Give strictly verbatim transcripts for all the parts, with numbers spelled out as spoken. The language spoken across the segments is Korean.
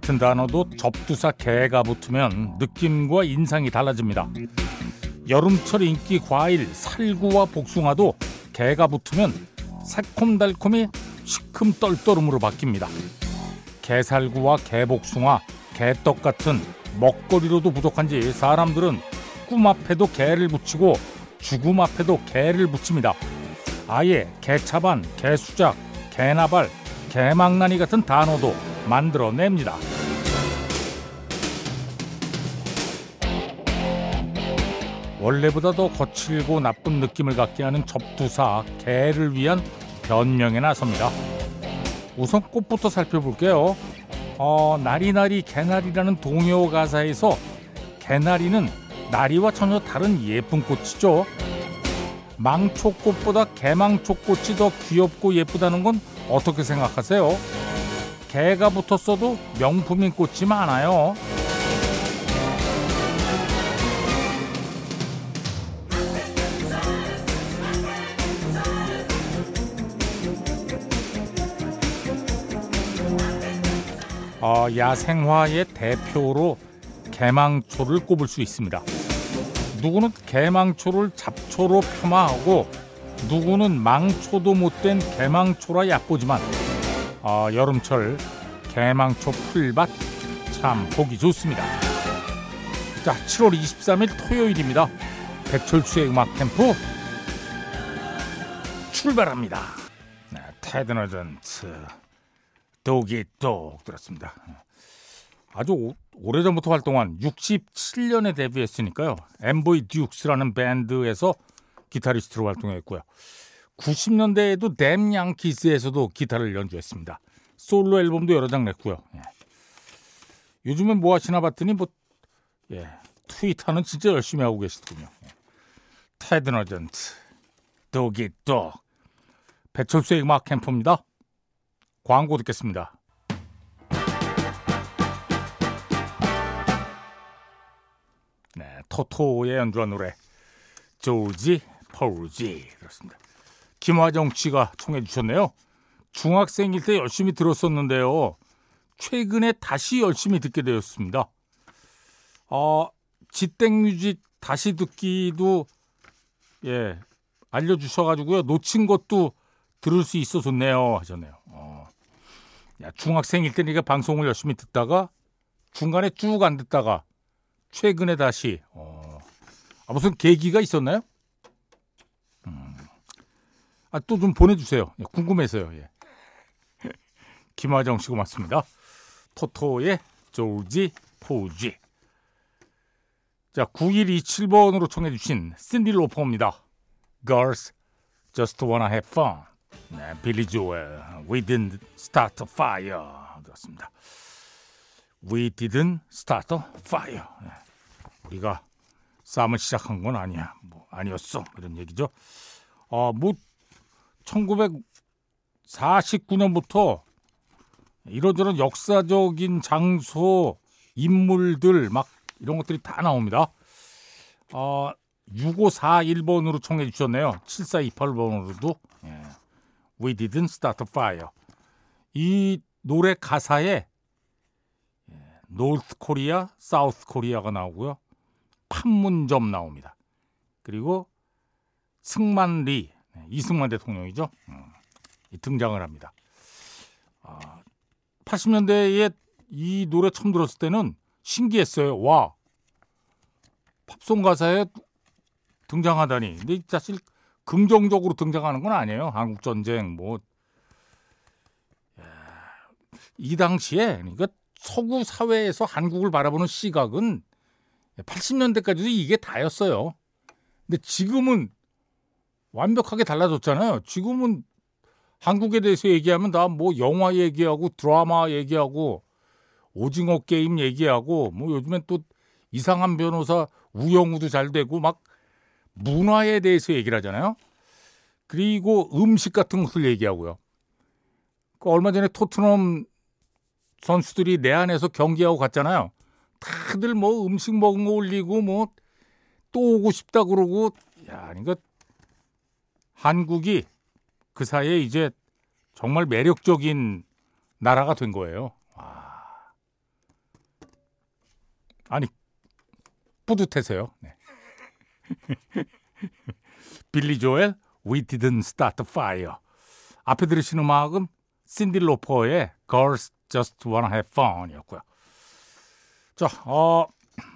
같은 단어도 접두사 개가 붙으면 느낌과 인상이 달라집니다. 여름철 인기 과일 살구와 복숭아도 개가 붙으면 새콤달콤이 시큼 떨떠름으로 바뀝니다. 개살구와 개복숭아, 개떡 같은 먹거리로도 부족한지 사람들은 꿈 앞에도 개를 붙이고 죽음 앞에도 개를 붙입니다. 아예 개차반, 개수작, 개나발, 개망나니 같은 단어도 만들어냅니다. 원래보다 더 거칠고 나쁜 느낌을 갖게 하는 접두사 개를 위한 변명에 나섭니다. 우선 꽃부터 살펴볼게요. 어, 나리나리 개나리라는 동요 가사에서 개나리는 나리와 전혀 다른 예쁜 꽃이죠. 망초꽃보다 개망초꽃이 더 귀엽고 예쁘다는 건 어떻게 생각하세요? 개가 붙었어도 명품인 꽃이 많아요. 어, 야생화의 대표로 개망초를 꼽을 수 있습니다. 누구는 개망초를 잡초로 폄하하고 누구는 망초도 못된 개망초라 얕보지만 어, 여름철 개망초 풀밭 참 보기 좋습니다. 자, 칠월 이십삼일 토요일입니다. 배철수의 음악 캠프 출발합니다. 네, 테드 너전트 독이독 들었습니다. 아주 오, 오래전부터 활동한 육십칠 년에 데뷔했으니까요. 엠보이 듀크스라는 밴드에서 기타리스트로 활동했고요. 구십 년대에도 댐 양키스에서도 기타를 연주했습니다. 솔로 앨범도 여러 장 냈고요. 예. 요즘엔 뭐 하시나 봤더니 뭐 예, 트위터는 진짜 열심히 하고 계시더군요. 예. 테드 너전트 독이독 배철수의 음악 캠프입니다. 광고 듣겠습니다. 네, 토토의 연주한 노래 조지 포지 그렇습니다. 김화정 씨가 청해 주셨네요. 중학생일 때 열심히 들었었는데요. 최근에 다시 열심히 듣게 되었습니다. 어, 지땡뮤직 다시 듣기도 예 알려주셔가지고요. 놓친 것도 들을 수 있어 좋네요 하셨네요. 어. 야, 중학생일 때 네가 방송을 열심히 듣다가 중간에 쭉 안 듣다가 최근에 다시 어. 아, 무슨 계기가 있었나요? 음. 아, 또 좀 보내주세요. 예, 궁금해서요. 예. 김화정 씨 고맙습니다. 토토의 조지 포지. 자, 구일이칠 번으로 청해 주신 신디 로퍼입니다. Girls Just Wanna Have Fun. 네, 빌리 조엘 We Didn't Start a Fire 그렇습니다. We Didn't Start a Fire. 네, 우리가 싸움을 시작한 건 아니야. 뭐 아니었어. 이런 얘기죠. 어, 뭐 천구백사십구 년부터 이런저런 역사적인 장소, 인물들 막 이런 것들이 다 나옵니다. 어, 육오사일 번으로 청해 주셨네요. 칠사이팔 번으로도 예. We didn't start a fire. 이 노래 가사에 노스 코리아, 사우스 코리아가 나오고요. 판문점 나옵니다. 그리고 승만 리, 이승만 대통령이죠. 등장을 합니다. 팔십 년대에 이 노래 처음 들었을 때는 신기했어요. 와, 팝송 가사에 등장하다니. 근데 사실 긍정적으로 등장하는 건 아니에요. 한국 전쟁 뭐 이 당시에 그러니까 서구 사회에서 한국을 바라보는 시각은 팔십 년대까지도 이게 다였어요. 근데 지금은 완벽하게 달라졌잖아요. 지금은 한국에 대해서 얘기하면 다 뭐 영화 얘기하고 드라마 얘기하고 오징어 게임 얘기하고 뭐 요즘엔 또 이상한 변호사 우영우도 잘 되고 막 문화에 대해서 얘기를 하잖아요. 그리고 음식 같은 것을 얘기하고요. 그 얼마 전에 토트넘 선수들이 내한에서 경기하고 갔잖아요. 다들 뭐 음식 먹은 거 올리고 뭐 또 오고 싶다 그러고 야, 그러니까 한국이 그 사이에 이제 정말 매력적인 나라가 된 거예요. 와. 아니 뿌듯해서요. 네. 빌리 조엘 We Didn't Start the Fire. 앞에 들으신 음악은 신디 로퍼의 Girls Just Wanna Have Fun 이었고요. 자, 어,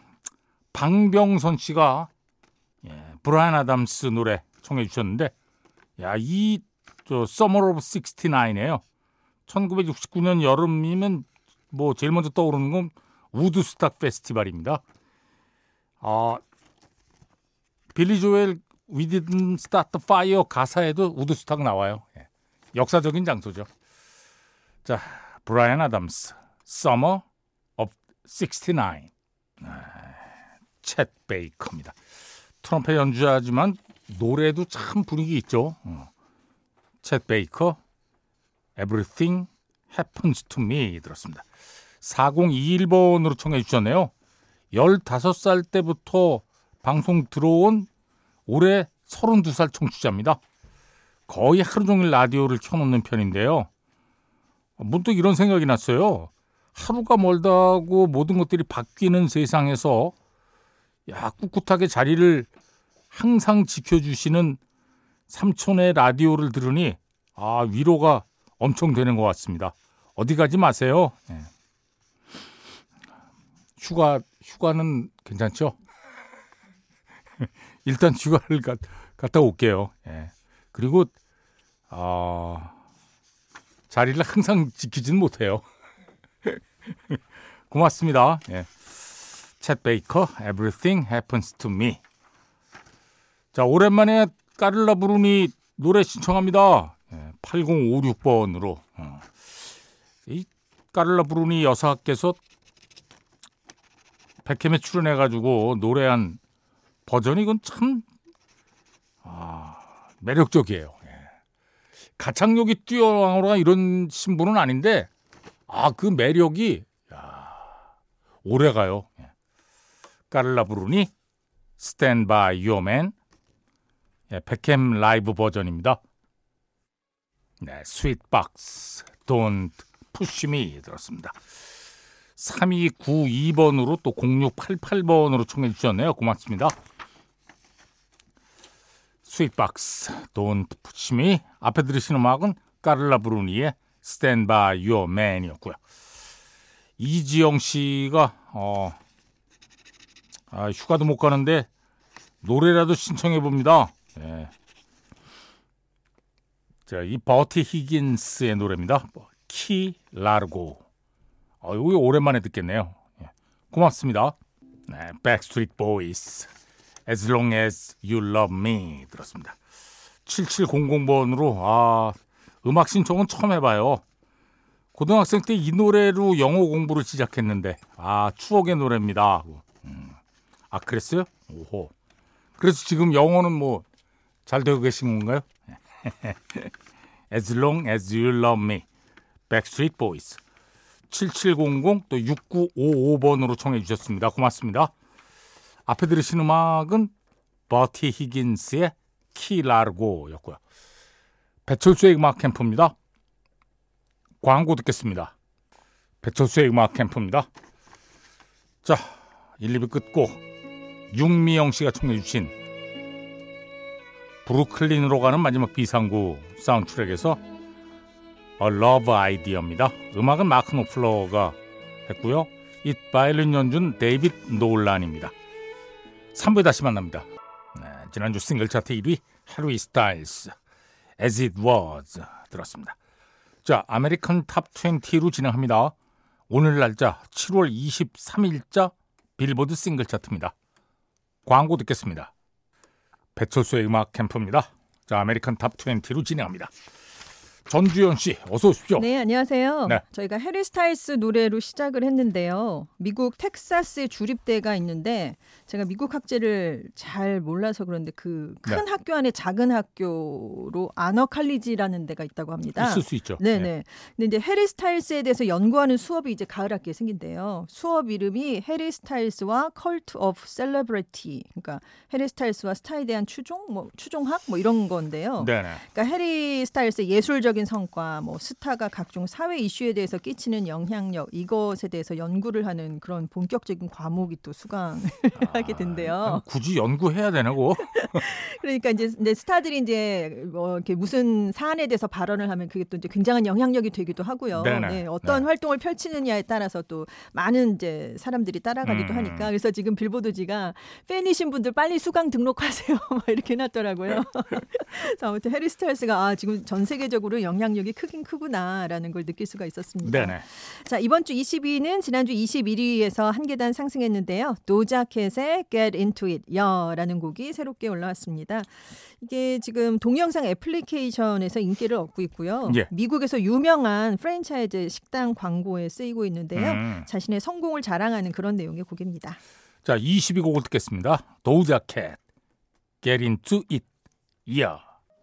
방병선 씨가 예, 브라이언 아담스 노래 청해 주셨는데 야, 이 저 Summer of 육십구이에요. 천구백육십구 년 여름이면 뭐 제일 먼저 떠오르는 건 우드스탁 페스티벌입니다. 아, 빌리 조엘 We Didn't Start the Fire 가사에도 우드스탁 나와요. 예, 역사적인 장소죠. 자, 브라이언 아담스 Summer of 육십구. 아, 챗 베이커입니다. 트럼펫 연주자지만 노래도 참 분위기 있죠. 어. 챗 베이커 Everything Happens to Me 들었습니다. 사공이일 번으로 청해 주셨네요. 열다섯 살 때부터 방송 들어온 올해 서른두 살 청취자입니다. 거의 하루 종일 라디오를 켜놓는 편인데요. 문득 이런 생각이 났어요. 하루가 멀다고 모든 것들이 바뀌는 세상에서 야, 꿋꿋하게 자리를 항상 지켜주시는 삼촌의 라디오를 들으니 아, 위로가 엄청 되는 것 같습니다. 어디 가지 마세요. 네. 휴가, 휴가는 괜찮죠? 일단 휴가를 가, 갔다 올게요. 네. 그리고 어, 자리를 항상 지키지는 못해요. 고맙습니다. 네. 챗 베이커, Everything Happens to Me. 자, 오랜만에 까를라 부르니 노래 신청합니다. 예, 팔공오육 번으로. 어. 이 까를라 부르니 여사께서 백캠에 출연해가지고 노래한 버전이 이건 참 아, 매력적이에요. 예. 가창력이 뛰어나거나 이런 신분은 아닌데 아, 그 매력이 야, 오래가요. 예. 까를라 부르니 Stand by Your Man. 예, 백캠 라이브 버전입니다. 네, 스윗박스 Don't Push Me 들었습니다. 삼이구이 번으로 또 공육팔팔 번으로 청해 주셨네요. 고맙습니다. 스윗박스 Don't Push Me. 앞에 들으신 음악은 까를라 브루니의 Stand by Your Man이었고요. 이지영 씨가 어, 아, 휴가도 못 가는데 노래라도 신청해 봅니다. 네. 자, 이 버티 히긴스의 노래입니다. 키 라르고. 어, 이거 오랜만에 듣겠네요. 예. 고맙습니다. 네, Backstreet Boys, As Long As You Love Me 들었습니다. 칠칠공공 번으로 아, 음악 신청은 처음 해봐요. 고등학생 때 이 노래로 영어 공부를 시작했는데 아, 추억의 노래입니다. 음. 아, 그랬어요? 오호. 그래서 지금 영어는 뭐 잘 되고 계신 건가요? As long as you love me. Backstreet Boys. 칠칠공공 또 육구오오 번으로 청해 주셨습니다. 고맙습니다. 앞에 들으신 음악은 버티 히긴스의 키 라르고였고요. 배철수의 음악 캠프입니다. 광고 듣겠습니다. 배철수의 음악 캠프입니다. 자, 일, 이 부 끝곡 윤미영 씨가 청해 주신 브루클린으로 가는 마지막 비상구 사운드트랙에서 A Love Idea입니다. 음악은 마크 노플러가 했고요. 이 바이올린 연주는 데이빗 노란입니다. 삼 부에 다시 만납니다. 네, 지난주 싱글 차트 일 위 해리 스타일스 As It Was 들었습니다. 자, 아메리칸 탑 이십로 진행합니다. 오늘 날짜 칠월 이십삼일자 빌보드 싱글 차트입니다. 광고 듣겠습니다. 배철수의 음악 캠프입니다. 자, 아메리칸 탑 이십로 진행합니다. 전주현 씨, 어서 오십시오. 네, 안녕하세요. 네. 저희가 해리 스타일스 노래로 시작을 했는데요. 미국 텍사스에 주립대가 있는데 제가 미국 학제를 잘 몰라서 그런데 그 큰 네. 학교 안에 작은 학교로 아너 칼리지라는 데가 있다고 합니다. 있을 수 있죠. 네네. 네. 근데 이제 해리 스타일스에 대해서 연구하는 수업이 이제 가을 학기에 생긴대요. 수업 이름이 해리 스타일스와 컬트 오브 셀러브리티. 그러니까 해리 스타일스와 스타에 대한 추종, 뭐 추종학 뭐 이런 건데요. 네네. 그러니까 해리 스타일스의 예술적 경제적인 성과, 뭐 스타가 각종 사회 이슈에 대해서 끼치는 영향력 이것에 대해서 연구를 하는 그런 본격적인 과목이 또 수강을 아, 하게 된대요. 굳이 연구해야 되나고? 그러니까 이제 근데 스타들이 이제 뭐 이렇게 무슨 사안에 대해서 발언을 하면 그게 또 이제 굉장한 영향력이 되기도 하고요. 네, 어떤 네. 활동을 펼치느냐에 따라서 또 많은 이제 사람들이 따라가기도 음. 하니까 그래서 지금 빌보드지가 팬이신 분들 빨리 수강 등록하세요. 막 이렇게 해놨더라고요. 아무튼 해리 스타일스가 아, 지금 전 세계적으로 영향력이 크긴 크구나라는 걸 느낄 수가 있었습니다. 네네. 자, 이번 주 이십 위는 지난주 이십일 위에서 한 계단 상승했는데요. 도자켓의 Get Into It, 여라는 곡이 새롭게 올라왔습니다. 이게 지금 동영상 애플리케이션에서 인기를 얻고 있고요. 예. 미국에서 유명한 프랜차이즈 식당 광고에 쓰이고 있는데요. 음. 자신의 성공을 자랑하는 그런 내용의 곡입니다. 자, 이십이 곡을 듣겠습니다. 도자켓, Get Into It, yeah.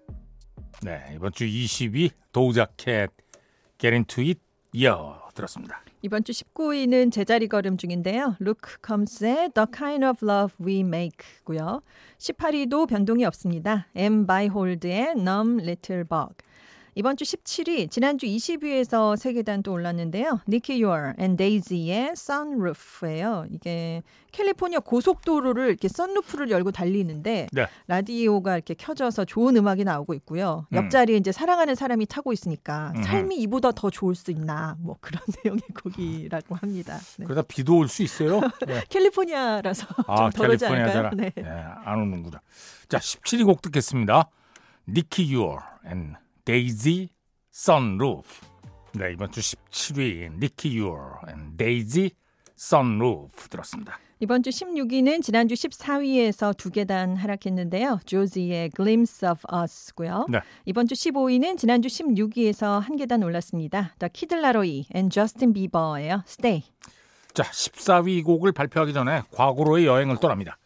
네, 이번 주 이십 위 도자켓, Get Into It, yeah 들었습니다. 이번 주 십구 위는 제자리 걸음 중인데요. Luke Combs의 The Kind of Love We Make고요. 십팔 위도 변동이 없습니다. M. Byhold의 Numb Little Bug. 이번 주 십칠 위, 지난주 이십 위에서 세 계단 또 올랐는데요. Nicky Yor and Daisy의 Sunroof예요. 이게 캘리포니아 고속도로를 이렇게 선루프를 열고 달리는데 네. 라디오가 이렇게 켜져서 좋은 음악이 나오고 있고요. 음. 옆자리에 이제 사랑하는 사람이 타고 있으니까 음. 삶이 이보다 더 좋을 수 있나 뭐 그런 내용의 곡이라고 합니다. 네. 그러다 비도 올 수 있어요? 네. 캘리포니아라서 아, 좀 덜하지 않을까요? 네. 네, 안 오는구나. 자, 십칠 위 곡 듣겠습니다. Nicky Yor and Daisy, Sunroof. 네, 이번 주 십칠 위 Nicky Yor and Daisy, Sunroof 들었습니다. 이번 주 십육 위는 지난주 십사 위에서 두 계단 하락했는데요. 조지의 Glimpse of Us고요. 네. 이번 주 십오 위는 지난주 십육 위에서 한 계단 올랐습니다. The Kid Laroi and Justin Bieber예요. Stay. 자, 십사 위 곡을 발표하기 전에 과거로의 여행을 떠납니다.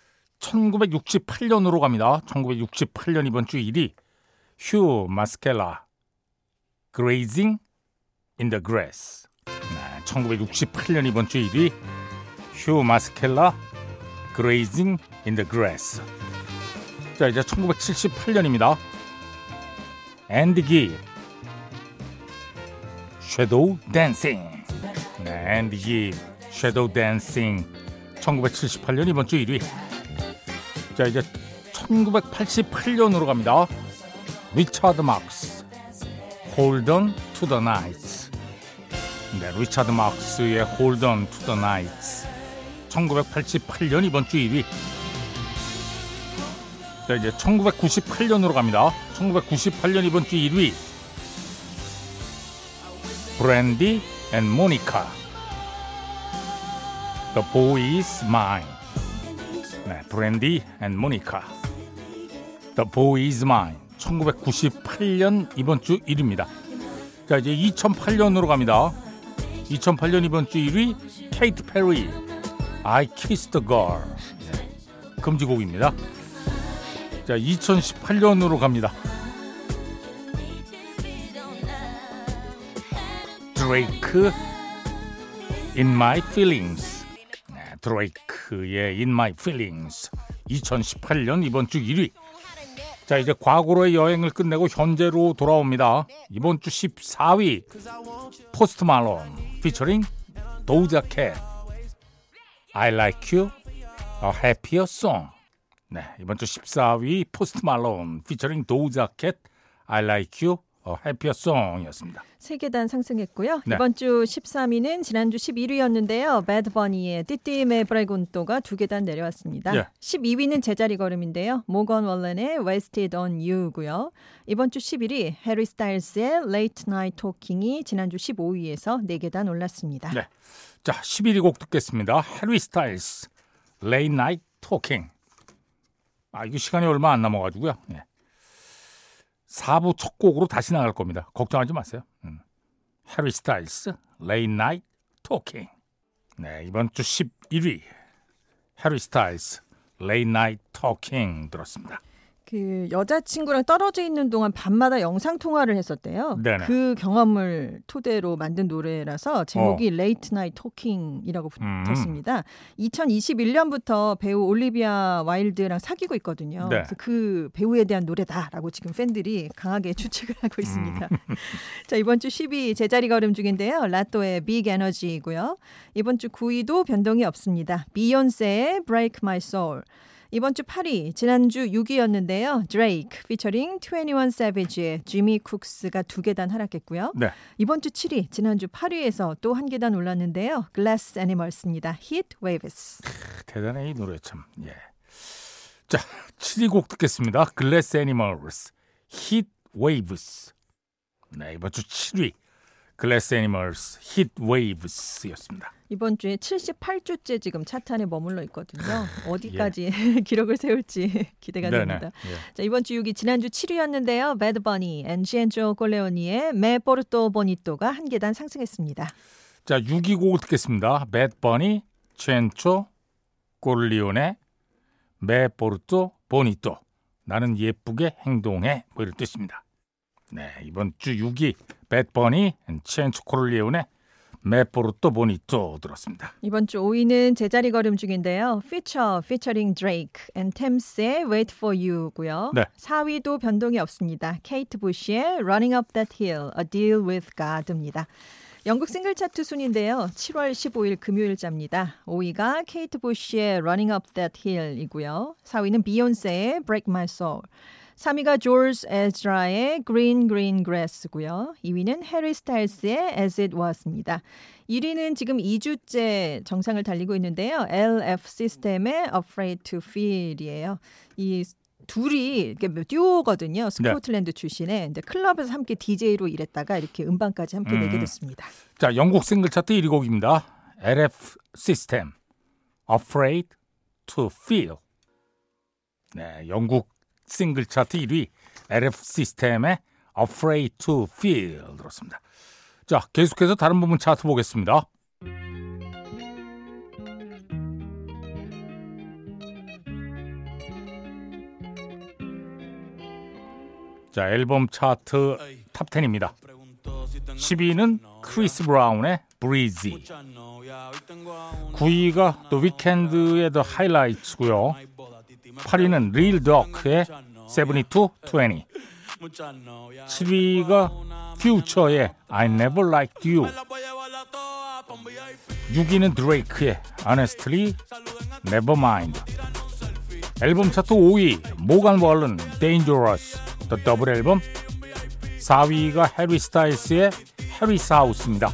천구백육십팔 년으로 갑니다. 천구백육십팔 년 이번 주 일 위 휴 마스켈라 Grazing in the Grass. 네, 천구백육십팔 년 이번 주 일 위 휴 마스켈라 Grazing in the Grass. 자, 이제 천구백칠십팔 년입니다. 앤디 깁 Shadow Dancing. 네, 앤디 깁 Shadow Dancing. 천구백칠십팔 년 이번 주 일 위. 자, 이제 천구백팔십팔 년으로 갑니다. 리차드 막스 Hold on to the night. 네, 리차드 막스의 Hold on to the night. 천구백팔십팔 년 이번 주 일 위. 자, 이제 천구백구십팔 년으로 갑니다. 천구백구십팔 년 이번 주 일 위 브랜디 앤 모니카 The Boy is Mine. 네, 브랜디 앤 모니카 The Boy is Mine. 천구백구십팔 년 이번 주 일 위입니다. 자, 이제 이천팔 년으로 갑니다. 이천팔 년 이번 주 일 위 케이트 페리 I Kissed a Girl. 네, 금지곡입니다. 자, 이천십팔 년으로 갑니다. 드레이크 In My Feelings. 네, 드레이크의 In My Feelings. 이천십팔 년 이번 주 일 위. 자, 이제 과거로의 여행을 끝내고 현재로 돌아옵니다. 이번 주 십사 위 포스트 말론 피처링 도자 캣 I Like You A Happier Song. 네, 이번 주 십사 위 포스트 말론 피처링 도자 캣 I Like You A Happier Song이었습니다. 세 계단 상승했고요. 네. 이번 주 십삼 위는 지난주 십일 위였는데요. 배드 버니의 띠띠메 브레곤토가 두 계단 내려왔습니다. 네. 십이 위는 제자리 걸음인데요. 모건 월렌의 Wasted on You고요. 이번 주 십일 위 해리 스타일스의 Late Night Talking이 지난주 십오 위에서 네 계단 올랐습니다. 네. 자, 십일 위 곡 듣겠습니다. 해리 스타일스 Late Night Talking. 아, 이거 시간이 얼마 안 남아가지고요. 네. 사 부 첫 곡으로 다시 나갈 겁니다. 걱정하지 마세요. 음. 해리 스타일스, Late Night Talking. 네, 이번 주 십일 위 해리 스타일스, Late Night Talking 들었습니다. 그 여자친구랑 떨어져 있는 동안 밤마다 영상 통화를 했었대요. 네네. 그 경험을 토대로 만든 노래라서 제목이 어. Late Night Talking이라고 음. 붙었습니다. 이천이십일 년부터 배우 올리비아 와일드랑 사귀고 있거든요. 네. 그래서 그 배우에 대한 노래다라고 지금 팬들이 강하게 추측을 하고 있습니다. 음. 자, 이번 주 십 위 제자리 걸음 중인데요. 라또의 Big Energy이고요. 이번 주 구 위도 변동이 없습니다. 비욘세의 Break My Soul. 이번 주 팔 위, 지난주 육 위였는데요. Drake featuring 이십일 Savage의 Jimmy Cooks가 두 계단 하락했고요. 네. 이번 주 칠 위, 지난주 팔 위에서 또 한 계단 올랐는데요. Glass Animals입니다. Heat Waves. 대단해 이 노래 참. 예. 자, 칠 위 곡 듣겠습니다. Glass Animals, Heat Waves. 네, 이번 주 칠 위 Glass Animals, Heat Waves였습니다. 이번 주에 칠십팔 주째 지금 차트 안에 머물러 있거든요. 어디까지 예. 기록을 세울지 기대가 네네. 됩니다. 예. 자, 이번 주 육 위 지난주 칠 위였는데요. Bad Bunny, 엔지엔조 콜레오니의 Me Porto Bonito가 한 계단 상승했습니다. 자, 육 위 곡을 듣겠습니다. Bad Bunny, Ciencio, Corleone, Me Porto Bonito. 나는 예쁘게 행동해. 뭐 이런 뜻입니다. 네, 이번 주 육 위 Bad Bunny, Ciencio, Corleone, Me Porto Bonito 들었습니다. 이번 주 오 위는 제자리 걸음 중인데요. Future featuring Drake and Thames의 Wait for You고요. 네. 사 위도 변동이 없습니다. 케이트 부시의 Running Up That Hill, A Deal with God입니다. 영국 싱글 차트 순인데요. 칠월 십오일 금요일자입니다. 오 위가 케이트 부시의 Running Up That Hill이고요. 사 위는 비욘세의 Break My Soul. 삼 위가 조지 에즈라의 Green Green Grass고요. 이 위는 해리 스타일스의 As It Was입니다. 일 위는 지금 이 주째 정상을 달리고 있는데요. 엘에프 시스템의 Afraid to Feel이에요. 이 둘이 듀오거든요. 스코틀랜드 네. 출신의. 근데 클럽에서 함께 디제이로 일했다가 이렇게 음반까지 함께 음. 내게 됐습니다. 자, 영국 싱글 차트 일 위 곡입니다. 엘에프 시스템, Afraid to Feel. 네, 영국 싱글 차트 일 위 엘에프 시스템의 Afraid to Feel 들었습니다. 자, 계속해서 다른 부분 차트 보겠습니다. 자, 앨범 차트 탑 텐입니다. 십 위는 크리스 브라운의 Breezy. 구 위가 또 위켄드의 The Highlights고요. 팔 위는 Real Doc의 칠십이 이십. 칠 위가 Future의 I Never Liked You. 육 위는 Drake의 Honestly Nevermind. 앨범 차트 오 위 모간 월런 Dangerous The 더블 앨범. 사 위가 해리 스타일스의 해리 사우스입니다.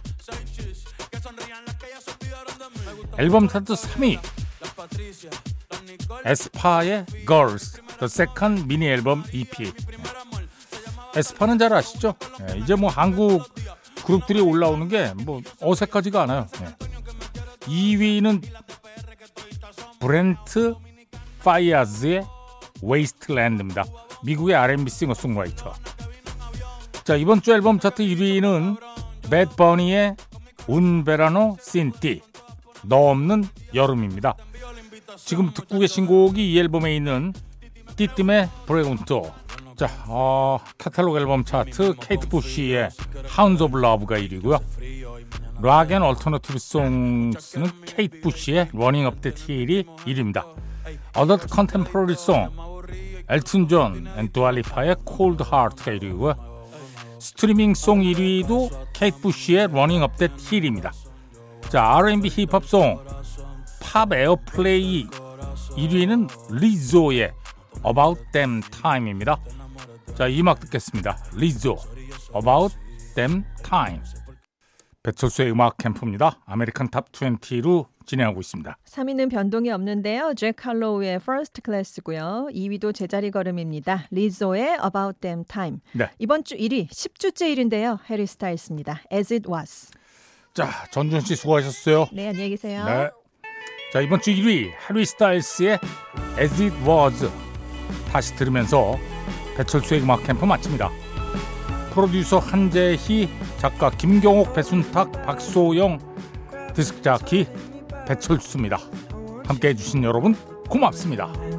앨범 차트 삼 위 에스파의 Girls The Second 미니 앨범 이피. 에스파는 잘 아시죠? 네, 이제 뭐 한국 그룹들이 올라오는 게 뭐 어색하지가 않아요. 네. 이 위는 브렌트 파이아즈의 Wasteland입니다. 미국의 알앤비 싱어송라이터. 자, 이번 주 앨범 차트 일 위는 Bad Bunny의 Un Verano Sin Ti, 너 없는 여름입니다. 지금 듣고 계신 곡이 이 앨범에 있는 띠띠의 Pregunto. 자, 어, 카탈로그 앨범 차트 케이트 부시의 Hounds of Love가 일 위고요. 락 앤 얼터너티브 송스는 케이트 부시의 Running Up That Hill이 일 위입니다. 어덜트 컨템포러리 송 엘튼 존 앤 두알리파의 Cold Heart가 일 위고요. 스트리밍 송 일 위도 케이트 부시의 Running Up That Hill입니다. 자, 알앤비 힙합 송 팝 에어플레이 일 위는 리조의 About Damn Time입니다. 자, 이 음악 듣겠습니다. 리조 About Damn Time. 배철수의 음악 캠프입니다. 아메리칸 탑 이십로 진행하고 있습니다. 삼 위는 변동이 없는데요. 잭 할로우의 First Class고요. 이 위도 제자리 걸음입니다. 리조의 About Damn Time. 네. 이번 주 일 위 십 주째 일 위인데요. 해리 스타일스입니다. As It Was. 자, 전준 씨 수고하셨어요. 네, 안녕히 계세요. 네. 자, 이번 주 일 위 해리 스타일스의 As It Was 다시 들으면서 배철수의 음악 캠프 마칩니다. 프로듀서 한재희, 작가 김경옥, 배순탁, 박소영, 디스크자키 배철수입니다. 함께해 주신 여러분 고맙습니다.